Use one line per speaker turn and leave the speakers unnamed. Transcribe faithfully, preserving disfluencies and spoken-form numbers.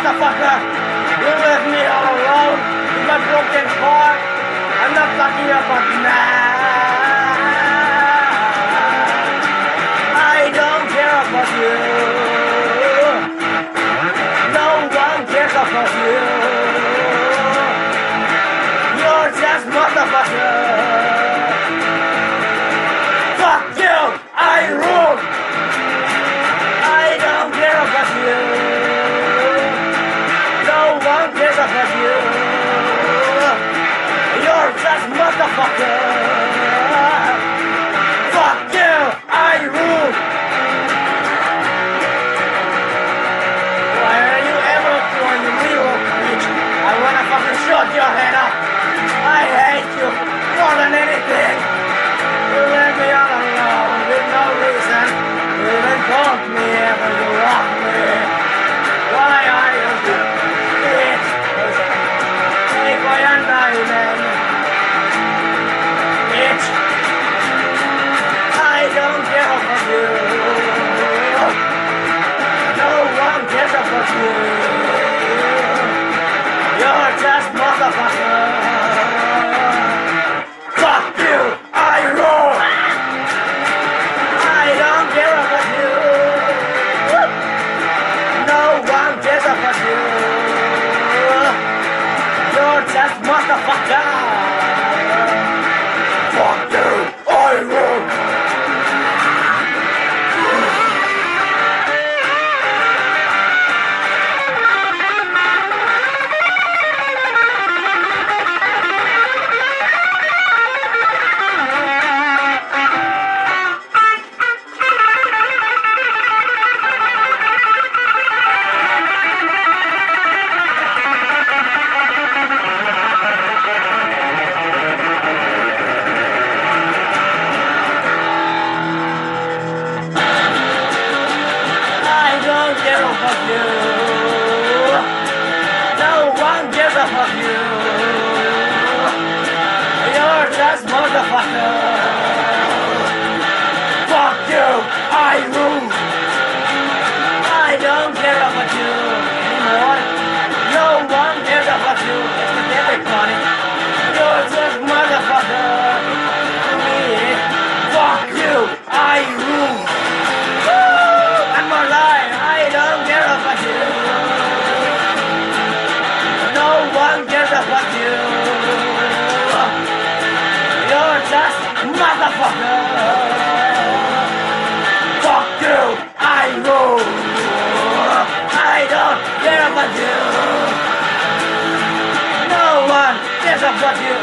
motherfucker! You left me all alone with my broken heart. I'm not talking about now. I don't care about you. No one cares about you. You're just motherfucker. Fuck you! I rule! I don't care about you. No one cares about you. You're just motherfucker. Fuck you! I rule! Why are you ever doing the real bitch? I wanna fucking shut your head up. I hate you more than anything. You let me all alone with no reason. You even called me ever you lost me. Why are you bitch? Take my undying bitch. I don't care about you. No one cares about you. You're just motherfucker. Fuck you, I roll. I don't care about you. No one cares about you. You're just motherfucker. Fuck you, I roll. Motherfucker! Fuck you! I rule! I don't care about you anymore. No one cares about you. It's pathetic, buddy. You're just motherfucker to me. Fuck you! I rule! Woo! I'm alive. I don't care about you. No one cares about you. You're just motherfucker. Fuck you, I rule. I don't care about you. No one cares about you